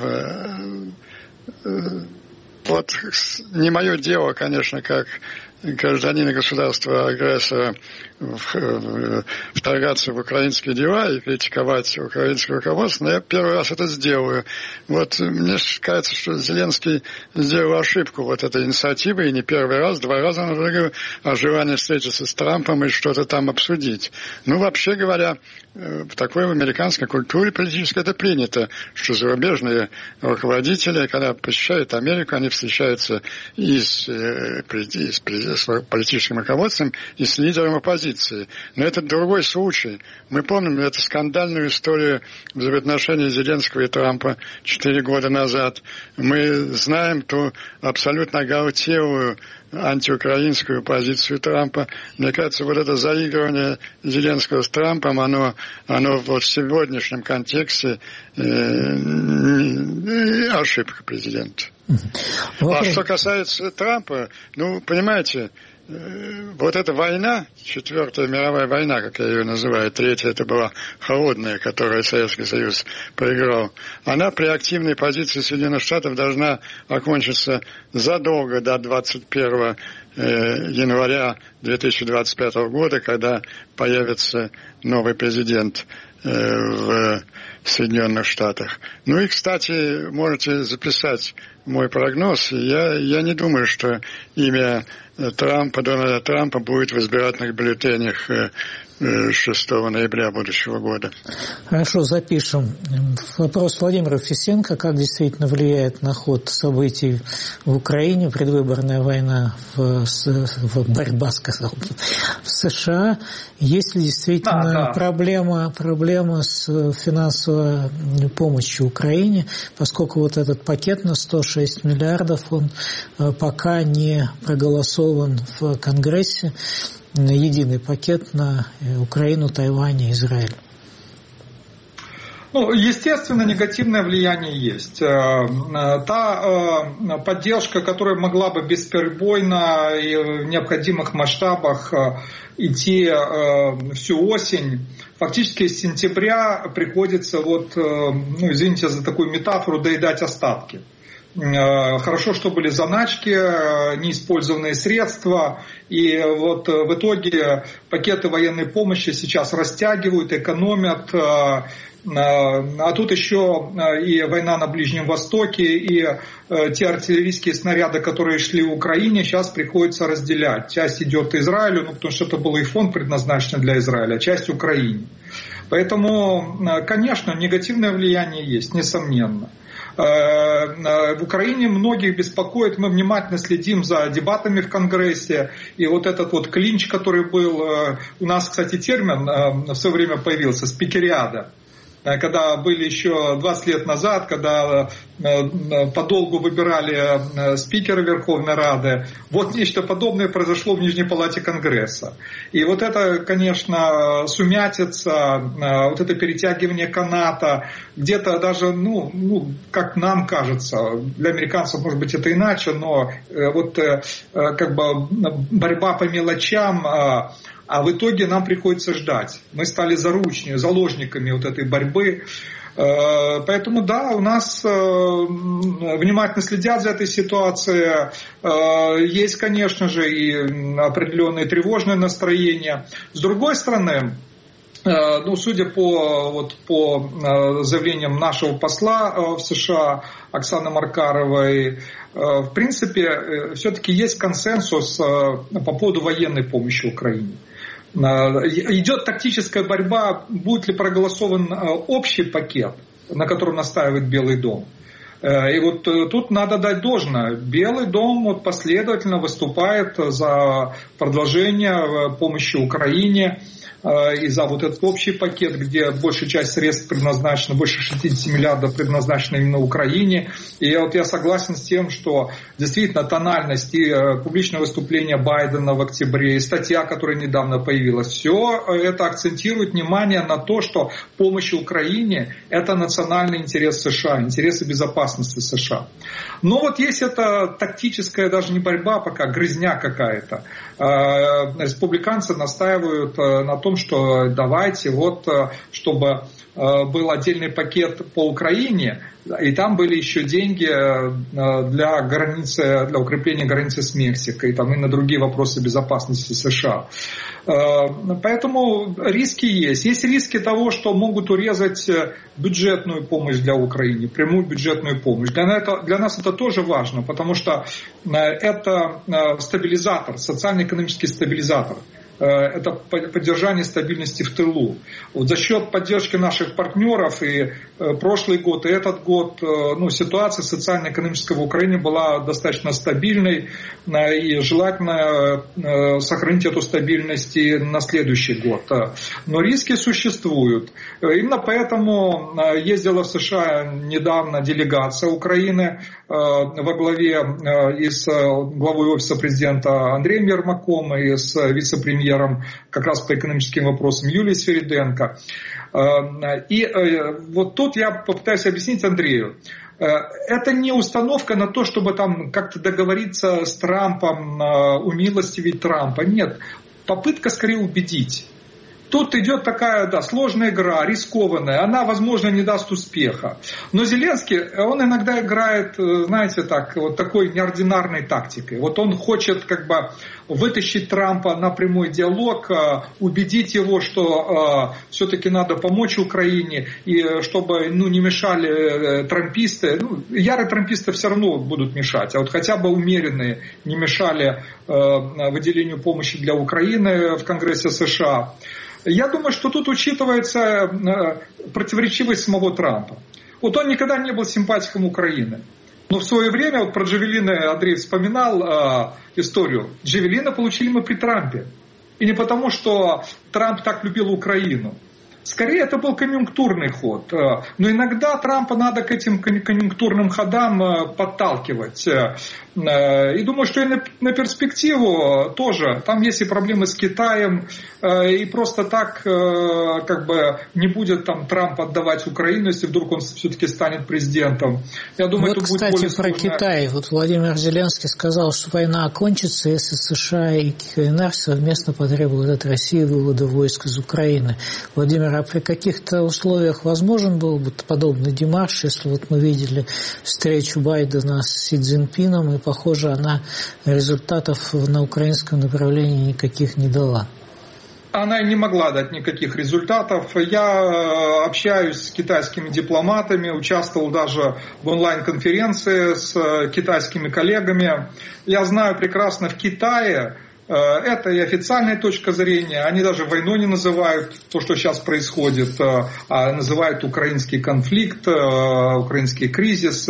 Вот не мое дело, конечно, как гражданина государства-агрессора вторгаться в украинские дела и критиковать украинское руководство, но я первый раз это сделаю. Вот мне кажется, что Зеленский сделал ошибку вот этой инициативы, и не первый раз, 2 раза он говорил о желании встретиться с Трампом и что-то там обсудить. Ну, вообще говоря, в такой американской культуре политической это принято, что зарубежные руководители, когда посещают Америку, они встречаются и с политическим руководством, и с лидером оппозиции. Но это другой случай. Мы помним эту скандальную историю взаимоотношений Зеленского и Трампа 4 года назад. Мы знаем ту абсолютно оголтелую антиукраинскую позицию Трампа. Мне кажется, вот это заигрывание Зеленского с Трампом, оно вот в сегодняшнем контексте ошибка президента. А что касается Трампа, понимаете, вот эта война, 4-я мировая война, как я ее называю, 3-я это была холодная, которую Советский Союз проиграл, она при активной позиции Соединенных Штатов должна окончиться задолго до 21 января 2025 года, когда появится новый президент в Соединенных Штатах. И, кстати, можете записать мой прогноз. Я не думаю, что имя Дональда Трампа будет в избирательных бюллетенях 6 ноября будущего года. Хорошо, запишем. Вопрос Владимира Фисенко. Как действительно влияет на ход событий в Украине предвыборная война, борьба, сказал бы, в США? Есть ли действительно проблема с финансовой помощью Украине, поскольку вот этот пакет на 106 миллиардов, он пока не проголосован в Конгрессе, единый пакет на Украину, Тайвань и Израиль? Естественно, негативное влияние есть. Та поддержка, которая могла бы бесперебойно и в необходимых масштабах идти всю осень, фактически с сентября приходится, извините за такую метафору, доедать остатки. Хорошо, что были заначки, неиспользованные средства, и в итоге пакеты военной помощи сейчас растягивают, экономят, а тут еще и война на Ближнем Востоке, и те артиллерийские снаряды, которые шли в Украине, сейчас приходится разделять. Часть идет Израилю, потому что это был и фонд предназначен для Израиля, а часть Украине. Поэтому, конечно, негативное влияние есть, несомненно. В Украине многих беспокоит, мы внимательно следим за дебатами в Конгрессе, и вот этот клинч, который был, у нас, кстати, термин в свое время появился, спикериада. Когда были еще 20 лет назад, когда подолгу выбирали спикера Верховной Рады, вот нечто подобное произошло в Нижней Палате Конгресса. И вот это, конечно, сумятица, вот это перетягивание каната, где-то даже, как нам кажется, для американцев, может быть, это иначе, но борьба по мелочам, а в итоге нам приходится ждать. Мы стали заложниками вот этой борьбы. Поэтому, да, у нас внимательно следят за этой ситуацией. Есть, конечно же, и определенные тревожные настроения. С другой стороны, судя по заявлениям нашего посла в США Оксаны Маркаровой, в принципе, все-таки есть консенсус по поводу военной помощи Украине. Идет тактическая борьба, будет ли проголосован общий пакет, на котором настаивает Белый дом. И тут надо дать должное. Белый дом последовательно выступает за продолжение помощи Украине и за этот общий пакет, где большая часть средств предназначена, больше 60 миллиардов предназначена именно Украине. И я согласен с тем, что действительно тональность и публичное выступление Байдена в октябре, и статья, которая недавно появилась, все это акцентирует внимание на то, что помощь Украине – это национальный интерес США, интересы безопасности США. Но есть эта тактическая даже не борьба, пока грызня какая-то. Республиканцы настаивают на том, что давайте чтобы был отдельный пакет по Украине, и там были еще деньги для укрепления границы с Мексикой, и на другие вопросы безопасности США. Поэтому риски есть. Есть риски того, что могут урезать бюджетную помощь для Украины, прямую бюджетную помощь. Для нас это тоже важно, потому что это стабилизатор, социально-экономический стабилизатор. это поддержание стабильности в тылу. Вот за счет поддержки наших партнеров и прошлый год, и этот год ситуация социально-экономическая в Украине была достаточно стабильной, и желательно сохранить эту стабильность и на следующий год. Но риски существуют. Именно поэтому ездила в США недавно делегация Украины во главе и с главой офиса президента Андреем Ермаком, и с вице-премьером как раз по экономическим вопросам Юлией Свириденко. И вот тут я попытаюсь объяснить Андрею. Это не установка на то, чтобы там как-то договориться с Трампом, умилостивить Трампа. Нет, попытка скорее убедить. Тут идет такая, сложная игра, рискованная. Она, возможно, не даст успеха. Но Зеленский, он иногда играет, знаете, вот такой неординарной тактикой. Вот он хочет вытащить Трампа на прямой диалог, убедить его, что все-таки надо помочь Украине, и чтобы не мешали трамписты. Ярые трамписты все равно будут мешать, а вот хотя бы умеренные не мешали выделению помощи для Украины в Конгрессе США. Я думаю, что тут учитывается противоречивость самого Трампа. Вот он никогда не был симпатиком Украины. Но в свое время, про джавелины Андрей вспоминал историю, джавелины получили мы при Трампе. И не потому, что Трамп так любил Украину. Скорее, это был конъюнктурный ход. Но иногда Трампа надо к этим конъюнктурным ходам подталкивать. И думаю, что и на перспективу тоже. Там есть и проблемы с Китаем. И просто так не будет Трамп отдавать Украину, если вдруг он все-таки станет президентом. Я думаю, это кстати, будет более про Китай. Вот Владимир Зеленский сказал, что война окончится, если США и КНР совместно потребуют от России вывода войск из Украины. Владимир, а при каких-то условиях возможен был бы подобный демарш, если мы видели встречу Байдена с Си Цзиньпином, и, похоже, она результатов на украинском направлении никаких не дала? Она не могла дать никаких результатов. Я общаюсь с китайскими дипломатами, участвовал даже в онлайн-конференции с китайскими коллегами. Я знаю прекрасно, в Китае это и официальная точка зрения. Они даже войной не называют то, что сейчас происходит, а называют украинский конфликт, украинский кризис.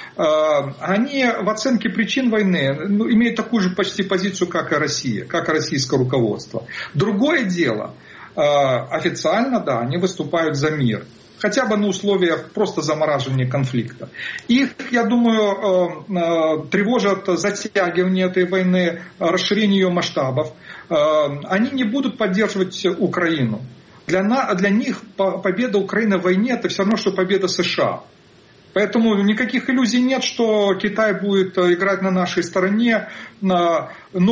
Они в оценке причин войны имеют такую же почти позицию, как и Россия, как и российское руководство. Другое дело, официально, они выступают за мир. Хотя бы на условиях просто замораживания конфликта. Их, я думаю, тревожат затягивание этой войны, расширение ее масштабов. Они не будут поддерживать Украину. Для них победа Украины в войне – это все равно, что победа США. Поэтому никаких иллюзий нет, что Китай будет играть на нашей стороне. Но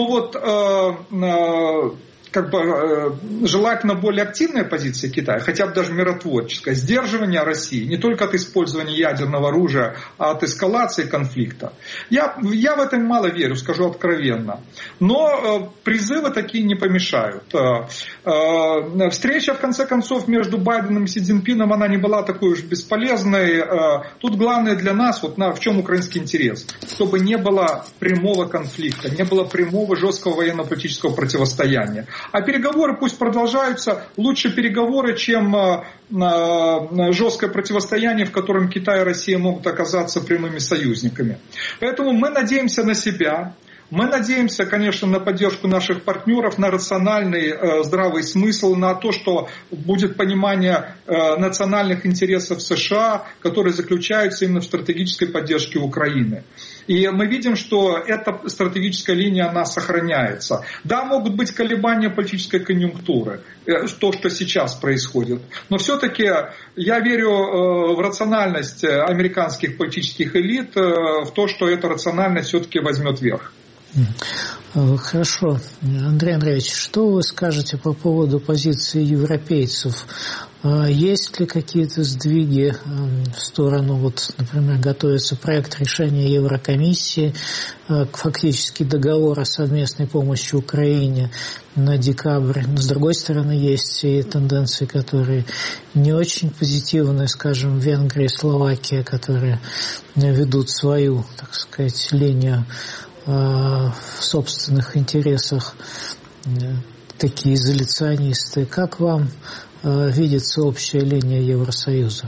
желательно более активная позиция Китая, хотя бы даже миротворческая, сдерживание России не только от использования ядерного оружия, а от эскалации конфликта. Я в это мало верю, скажу откровенно. Но призывы такие не помешают. Встреча, в конце концов, между Байденом и Си Цзиньпином, она не была такой уж бесполезной. Тут главное для нас, в чем украинский интерес, чтобы не было прямого конфликта, не было прямого жесткого военно-политического противостояния. А переговоры пусть продолжаются. Лучше переговоры, чем жесткое противостояние, в котором Китай и Россия могут оказаться прямыми союзниками. Поэтому мы надеемся на себя. Мы надеемся, конечно, на поддержку наших партнеров, на рациональный, здравый смысл, на то, что будет понимание национальных интересов США, которые заключаются именно в стратегической поддержке Украины. И мы видим, что эта стратегическая линия, она сохраняется. Да, могут быть колебания политической конъюнктуры, то, что сейчас происходит. Но все-таки я верю в рациональность американских политических элит, в то, что эта рациональность все-таки возьмет верх. Хорошо. Андрей Андреевич, что вы скажете по поводу позиции европейцев? Есть ли какие-то сдвиги в сторону, например, готовится проект решения Еврокомиссии, фактически договор о совместной помощи Украине на декабрь. Но с другой стороны, есть и тенденции, которые не очень позитивные, скажем, Венгрия и Словакия, которые ведут свою, так сказать, линию в собственных интересах. такие изоляционисты. Как вам видится общая линия Евросоюза?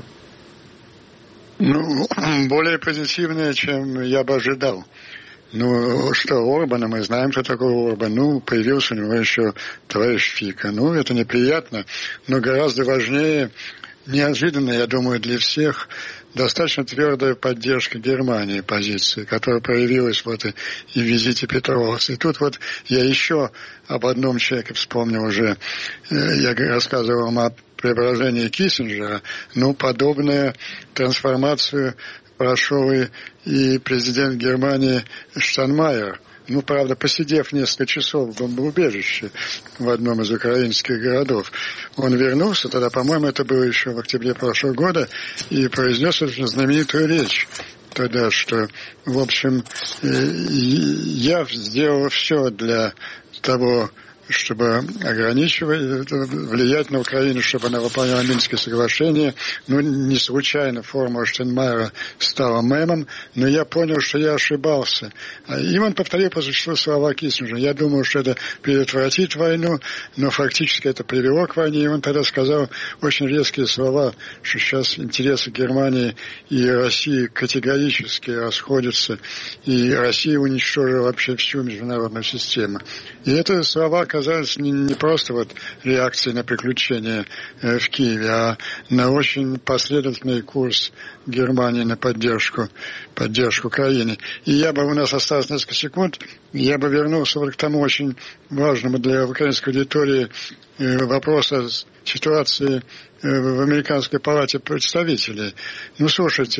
Более позитивная, чем я бы ожидал. Орбана, мы знаем, что такое Орбан. Появился у него еще товарищ Фико. Это неприятно, но гораздо важнее, неожиданно, я думаю, для всех, достаточно твердая поддержка Германии позиции, которая проявилась и в визите Петроуса. И тут я еще об одном человеке вспомнил уже. Я рассказывал вам о преображении Киссинджера. Подобную трансформацию прошел и президент Германии Штайнмайер. Правда, посидев несколько часов в бомбоубежище в одном из украинских городов, он вернулся, тогда, по-моему, это было еще в октябре прошлого года, и произнес эту знаменитую речь тогда, что, в общем, я сделал все для того, чтобы ограничивать, влиять на Украину, чтобы она выполняла Минские соглашения. Не случайно формула Штайнмайера стала мемом, но я понял, что я ошибался. И он повторил по существу слова Киссинджера. Я думал, что это предотвратит войну, но фактически это привело к войне. И он тогда сказал очень резкие слова, что сейчас интересы Германии и России категорически расходятся, и Россия уничтожила вообще всю международную систему. И это слова оказались не просто реакцией на приключения в Киеве, а на очень последовательный курс Германии на поддержку Украины. И у нас осталось несколько секунд, я бы вернулся к тому очень важному для украинской аудитории вопросу о ситуации в Американской палате представителей. Слушайте,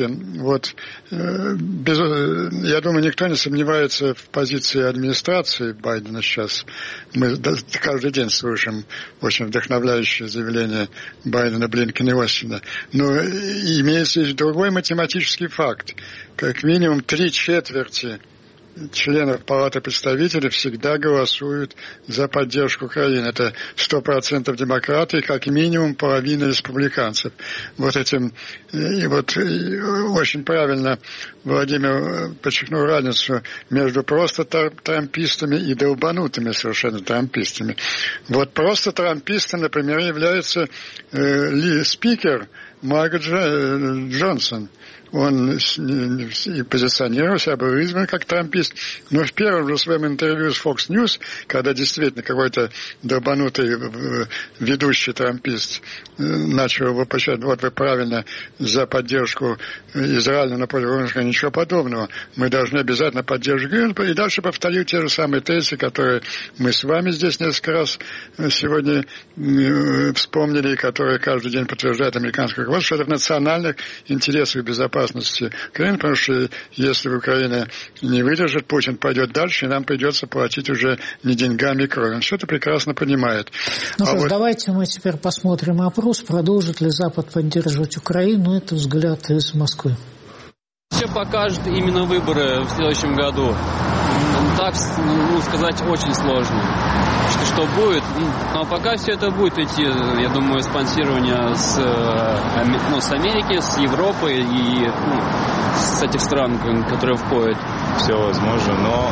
я думаю, никто не сомневается в позиции администрации Байдена сейчас. Мы каждый день слышим очень вдохновляющее заявление Байдена, Блинкена и Остина. Но имеется и другой математический факт. Как минимум 3/4 членов Палаты представителей всегда голосуют за поддержку Украины. Это 100% демократы и как минимум половина республиканцев. Очень правильно Владимир подчеркнул разницу между просто трампистами и долбанутыми совершенно трампистами. Просто трампистом, например, является спикер Маргарет Джонсон. Он и позиционировал себя, был избран как трампист. Но в первом же своем интервью с Fox News, когда действительно какой-то долбанутый ведущий трампист начал воплощать, вы правильно, за поддержку Израиля, напротив, ничего подобного. Мы должны обязательно поддерживать. И дальше повторю те же самые тезисы, которые мы с вами здесь несколько раз сегодня вспомнили, и которые каждый день подтверждает американское руководство, что это в национальных интересах безопасности Украины, потому что если Украина не выдержит, Путин пойдет дальше, и нам придется платить уже не деньгами, а кровью. Он все это прекрасно понимает. Давайте мы теперь посмотрим опрос, продолжит ли Запад поддерживать Украину. Это взгляд из Москвы. Все покажут именно выборы в следующем году. Так, сказать очень сложно. Что будет? Но пока все это будет идти, я думаю, спонсирование с Америки, с Европы и с этих стран, которые входят. Все возможно, но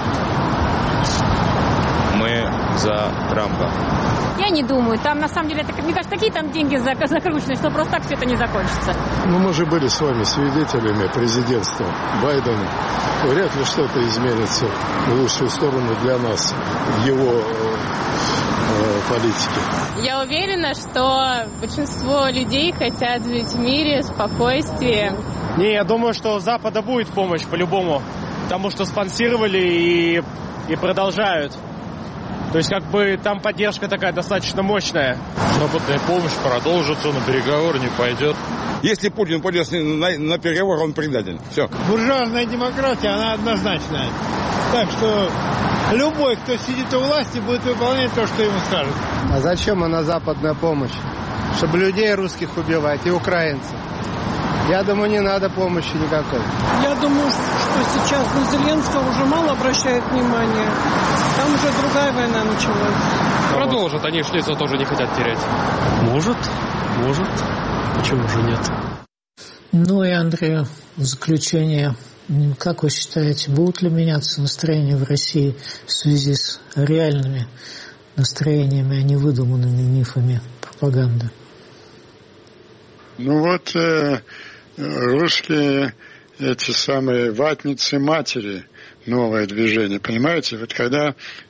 мы за Трампа. Я не думаю. Там, на самом деле, мне кажется, такие там деньги закручены, что просто так все это не закончится. Мы же были с вами свидетелями президентства Байдена. Вряд ли что-то изменится в лучшую сторону для нас в его политике. Я уверена, что большинство людей хотят жить в мире, спокойствии. Я думаю, что у Запада будет помощь по-любому, потому что спонсировали и продолжают. То есть, там поддержка такая достаточно мощная. Западная помощь продолжится, на переговоры не пойдет. Если Путин пойдет на переговоры, он предатель. Все. Буржуазная демократия, она однозначная. Так что любой, кто сидит у власти, будет выполнять то, что ему скажут. А зачем она западная помощь? Чтобы людей русских убивать и украинцев. Я думаю, не надо помощи никакой. Я думаю, что сейчас на Зеленского уже мало обращают внимания. Там уже другая война началась. Продолжат, они Шлица тоже не хотят терять. Может. Почему же нет? И, Андрей, в заключение, как вы считаете, будут ли меняться настроения в России в связи с реальными настроениями, а не выдуманными мифами пропаганды. Ну вот русские эти самые ватницы-матери, новое движение, понимаете? Вот когда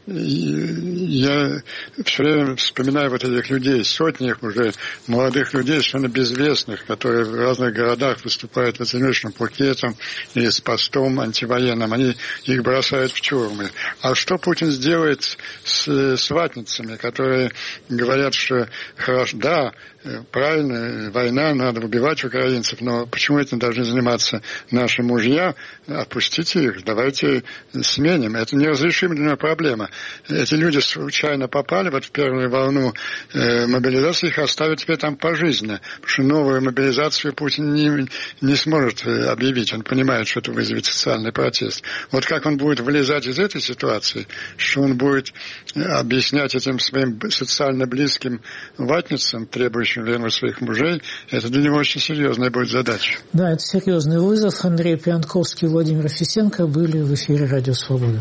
я все время вспоминаю вот этих людей, сотни их уже, молодых людей, совершенно безвестных, которые в разных городах выступают в одиночном пакетом или с постом антивоенным, они их бросают в тюрьмы. А что Путин сделает с ватницами, которые говорят, что хорошо, да, правильно, война, надо убивать украинцев, но почему этим должны заниматься наши мужья? Отпустите их, давайте сменим. Это неразрешимая проблема. Эти люди случайно попали вот в первую волну мобилизации, их оставят теперь там пожизненно, потому что новую мобилизацию Путин не сможет объявить. Он понимает, что это вызовет социальный протест. Вот как он будет вылезать из этой ситуации, что он будет объяснять этим своим социально близким ватницам, требующим вернуть своих мужей, это для него очень серьезная будет задача. Да, это серьезный вызов. Андрей Пьянковский и Владимир Фисенко были в эфире «Радио Свобода».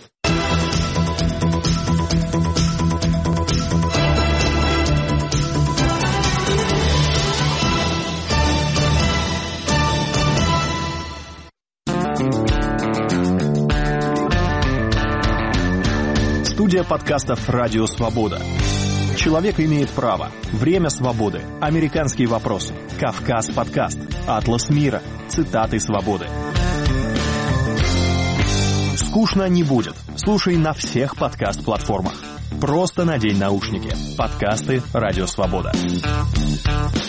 Студия подкастов «Радио Свобода». Человек имеет право. Время свободы. Американские вопросы. Кавказ подкаст. Атлас мира. Цитаты свободы. Скучно не будет. Слушай на всех подкаст-платформах. Просто надень наушники. Подкасты «Радио Свобода».